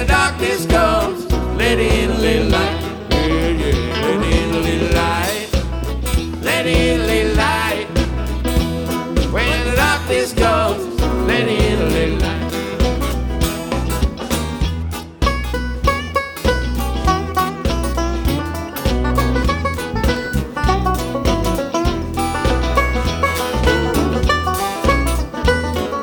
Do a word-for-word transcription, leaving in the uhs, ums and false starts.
the darkness comes, let in a little light.